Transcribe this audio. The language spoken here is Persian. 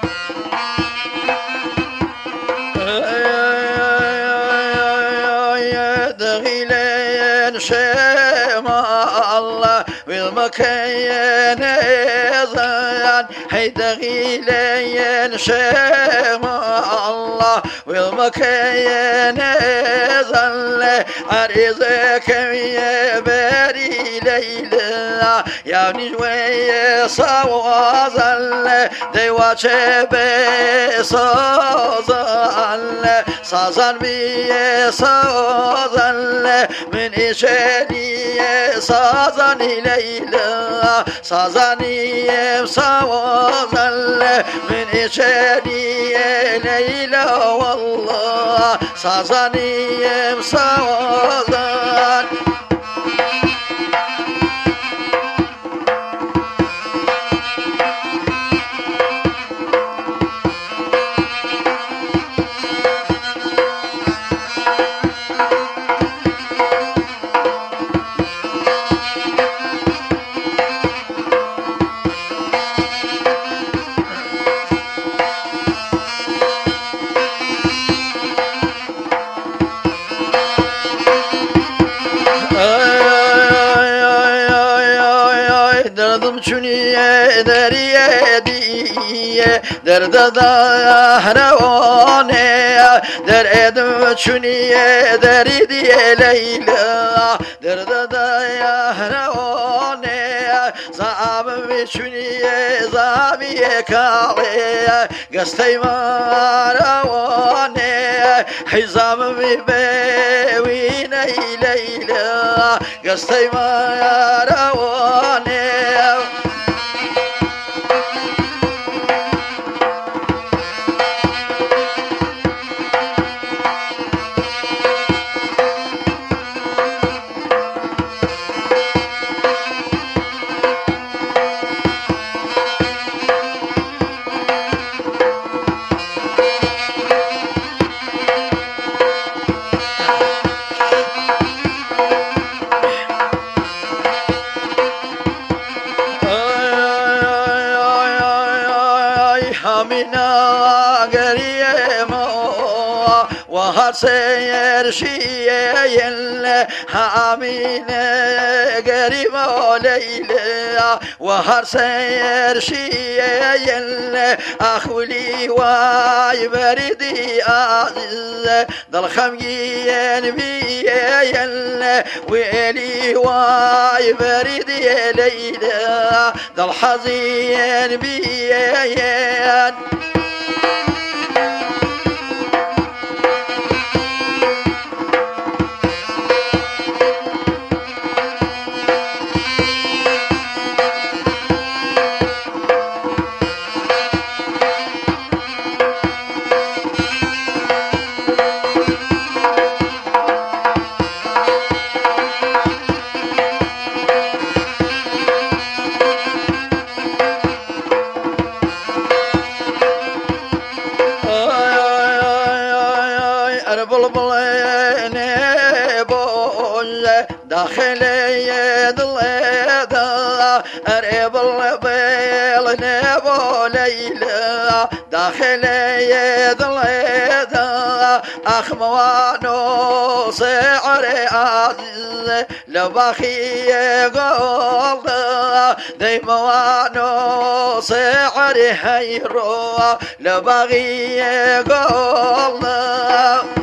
دغيلين شما الله والمكين زان هي دغيلين شما الله والمكين زان عريزك يا بري ليلى يا نجوي صوازل ديواتش بصوزل سازن بي سازن من إشاني سازن ليلى سازني سازن من إشاني ليلى والله سازني سازن derdim çünye deriye diye derde dahravane derdim çünye deri diye Leyla derde dahravane zabim çünye zabiye kale gasteymaravane hizamim bewine Leyla gasteymaravane Hamina geriyemo وهر سير شيئا حامينة قريبة ليلى وهر سير شيئا أخولي واي بردي عزيز ضل خمجين بيا ويلي واي بردي ليلى ضل حزين بيا داخل يد الضا قريب البيل نبو ليلى داخل يد الضا اخموانو سعر عزيز لبخي قول ديموانو سعر هيرو لبغي قول